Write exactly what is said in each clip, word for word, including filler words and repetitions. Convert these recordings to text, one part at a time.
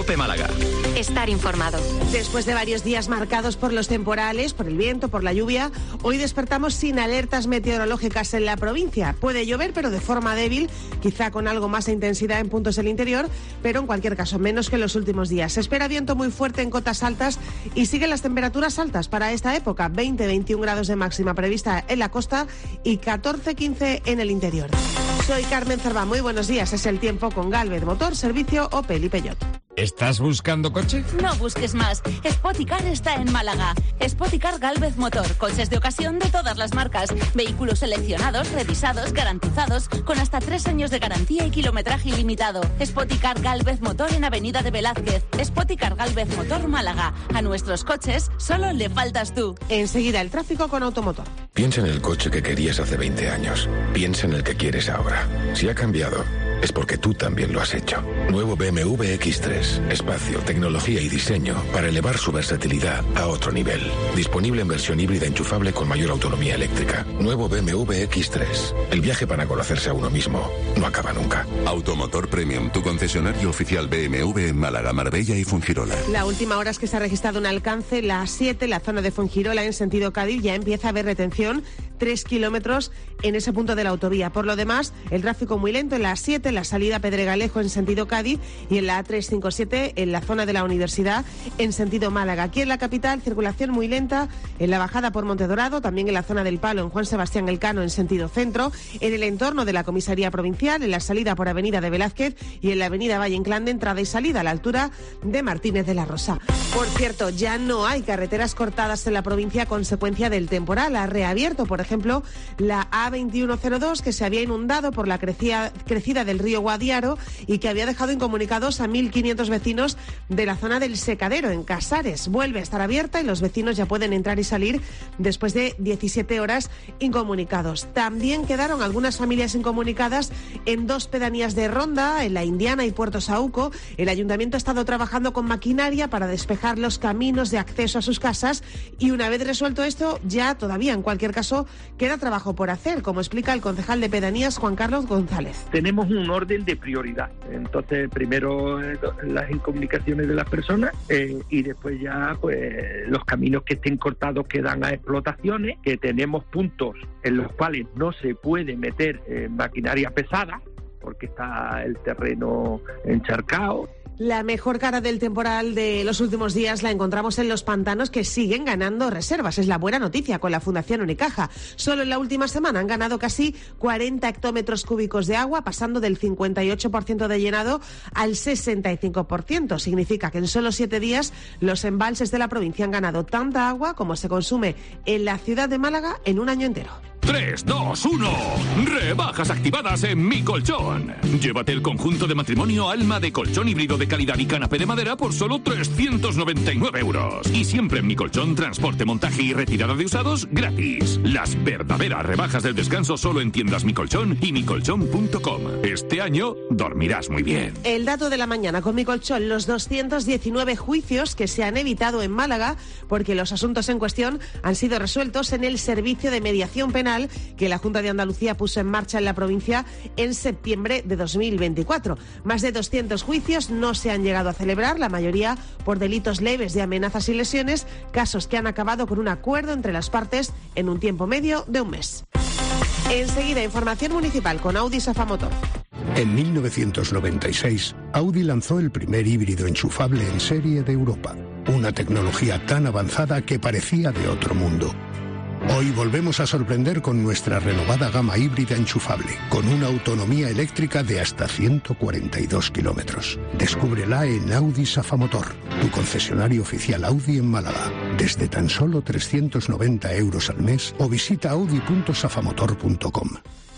COPE Málaga. Estar informado. Después de varios días marcados por los temporales, por el viento, por la lluvia, hoy despertamos sin alertas meteorológicas en la provincia. Puede llover, pero de forma débil, quizá con algo más de intensidad en puntos del interior, pero en cualquier caso menos que en los últimos días. Se espera viento muy fuerte en cotas altas y siguen las temperaturas altas para esta época. veinte a veintiún grados de máxima prevista en la costa y catorce a quince en el interior. Soy Carmen Cervá, muy buenos días. Es el tiempo con Galvez Motor, servicio Opel y Peugeot. ¿Estás buscando coche? No busques más. Spoticar está en Málaga. Spoticar Galvez Motor. Coches de ocasión de todas las marcas. Vehículos seleccionados, revisados, garantizados, con hasta tres años de garantía y kilometraje ilimitado. Spoticar Galvez Motor en Avenida de Velázquez. Spoticar Galvez Motor Málaga. A nuestros coches solo le faltas tú. Enseguida el tráfico con Automotor. Piensa en el coche que querías hace veinte años. Piensa en el que quieres ahora. Si ha cambiado, es porque tú también lo has hecho. Nuevo B M W X tres. Espacio, tecnología y diseño para elevar su versatilidad a otro nivel. Disponible en versión híbrida enchufable con mayor autonomía eléctrica. Nuevo B M W X tres. El viaje para conocerse a uno mismo no acaba nunca. Automotor Premium, tu concesionario oficial B M W en Málaga, Marbella y Fuengirola. La última hora es que se ha registrado un alcance, la A siete, la zona de Fuengirola en sentido Cádiz, ya empieza a haber retención. Tres kilómetros en ese punto de la autovía. Por lo demás, el tráfico muy lento en la A siete, en la salida Pedregalejo en sentido Cádiz y en la A trescientos cincuenta y siete en la zona de la Universidad en sentido Málaga. Aquí en la capital, circulación muy lenta en la bajada por Montedorado, también en la zona del Palo en Juan Sebastián Elcano en sentido centro, en el entorno de la Comisaría Provincial, en la salida por Avenida de Velázquez y en la Avenida Valle Inclán de entrada y salida a la altura de Martínez de la Rosa. Por cierto, ya no hay carreteras cortadas en la provincia a consecuencia del temporal. Ha reabierto, por ejemplo, la A veintiuno cero dos, que se había inundado por la crecida, crecida del río Guadiaro y que había dejado incomunicados a mil quinientos vecinos de la zona del Secadero, en Casares. Vuelve a estar abierta y los vecinos ya pueden entrar y salir después de diecisiete horas incomunicados. También quedaron algunas familias incomunicadas en dos pedanías de Ronda, en la Indiana y Puerto Saúco. El ayuntamiento ha estado trabajando con maquinaria para despejar los caminos de acceso a sus casas y una vez resuelto esto, ya todavía en cualquier caso queda trabajo por hacer, como explica el concejal de pedanías Juan Carlos González. Tenemos un orden de prioridad. Entonces, primero eh, las incomunicaciones de las personas eh, y después ya pues los caminos que estén cortados que dan a explotaciones, que tenemos puntos en los cuales no se puede meter eh, maquinaria pesada porque está el terreno encharcado. La mejor cara del temporal de los últimos días la encontramos en los pantanos, que siguen ganando reservas. Es la buena noticia con la Fundación Unicaja. Solo en la última semana han ganado casi cuarenta hectómetros cúbicos de agua, pasando del cincuenta y ocho por ciento de llenado al sesenta y cinco por ciento. Significa que en solo siete días los embalses de la provincia han ganado tanta agua como se consume en la ciudad de Málaga en un año entero. tres, dos, uno. Rebajas activadas en Mi Colchón. Llévate el conjunto de matrimonio Alma de colchón híbrido de calidad y canapé de madera por solo trescientos noventa y nueve euros. Y siempre en Mi Colchón, transporte, montaje y retirada de usados gratis. Las verdaderas rebajas del descanso solo en tiendas Mi Colchón y mi colchón punto com. Este año dormirás muy bien. El dato de la mañana con Mi Colchón, los doscientos diecinueve juicios que se han evitado en Málaga porque los asuntos en cuestión han sido resueltos en el servicio de mediación penal que la Junta de Andalucía puso en marcha en la provincia en septiembre de dos mil veinticuatro. Más de doscientos juicios no se han llegado a celebrar, la mayoría por delitos leves de amenazas y lesiones, casos que han acabado con un acuerdo entre las partes en un tiempo medio de un mes. Enseguida, información municipal con Audi Safamotor. En mil novecientos noventa y seis, Audi lanzó el primer híbrido enchufable en serie de Europa. Una tecnología tan avanzada que parecía de otro mundo. Hoy volvemos a sorprender con nuestra renovada gama híbrida enchufable, con una autonomía eléctrica de hasta ciento cuarenta y dos kilómetros. Descúbrela en Audi Safamotor, tu concesionario oficial Audi en Málaga, desde tan solo trescientos noventa euros al mes, o visita audi punto safamotor punto com.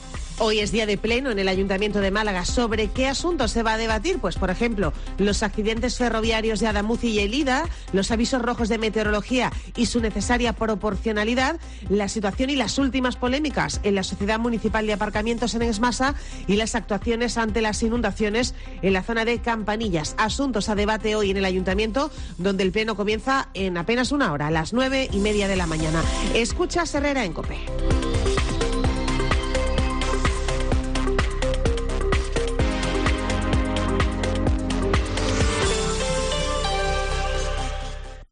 Hoy es día de pleno en el Ayuntamiento de Málaga. ¿Sobre qué asuntos se va a debatir? Pues, por ejemplo, los accidentes ferroviarios de Adamuz y Elida, los avisos rojos de meteorología y su necesaria proporcionalidad, la situación y las últimas polémicas en la Sociedad Municipal de Aparcamientos en Esmasa y las actuaciones ante las inundaciones en la zona de Campanillas. Asuntos a debate hoy en el Ayuntamiento, donde el pleno comienza en apenas una hora, a las nueve y media de la mañana. Escucha Herrera en COPE.